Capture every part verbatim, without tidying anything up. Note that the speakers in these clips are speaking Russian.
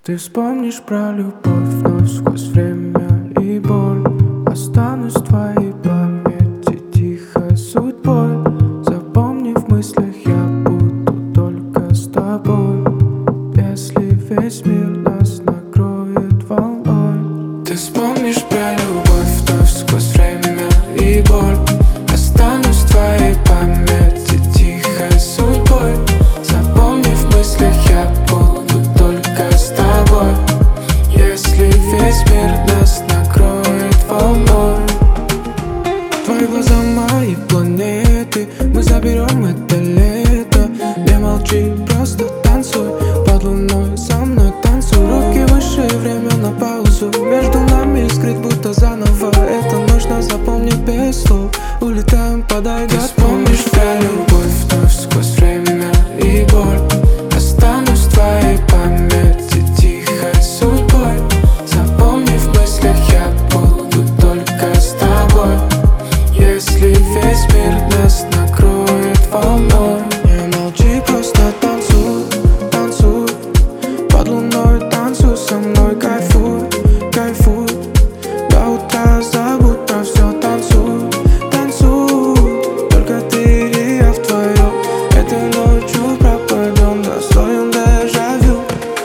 Ты вспомнишь про любовь вновь сквозь время и боль. Останусь в твоей памяти тихой судьбой. Запомни, в мыслях я буду только с тобой. Если весь мир нас накроет волной. Ты вспомнишь про любовь вновь сквозь время и боль. Останусь в твоей памяти тихой судьбой. Запомни, в мыслях я буду только с тобой. Если весь мир нас накроет волной. Твои глаза мои планеты, мы заберем это лето. Не молчи, просто танцуй под луной, со мной танцуй. Руки выше, время на паузу. Между нами скрыт будто заново. Это нужно запомнить без слов. Улетаем, подай, ты вспомнишь про любовь вновь сквозь время и боль. Останусь в твоей памяти тихой судьбой. Запомни, в мыслях я буду только с тобой. Если весь мир нас накроет волной. Не молчи, просто танцуй, танцуй под луной, танцуй со мной, кайфуй, кайфуй. До утра забудь про все, танцуй, танцуй. Только ты и я вдвоем. Этой ночью пропадем, достоин дежавю.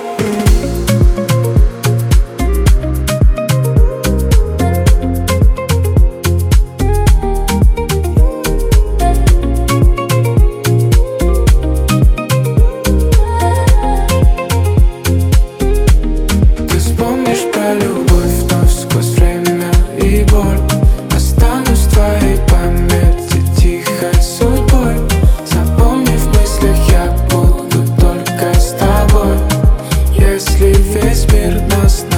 Ты вспомнишь про любовь вновь сквозь время и боль. Останусь в твоей памяти тихой судьбой. Запомни, в мыслях я буду только с тобой. Если весь мир нас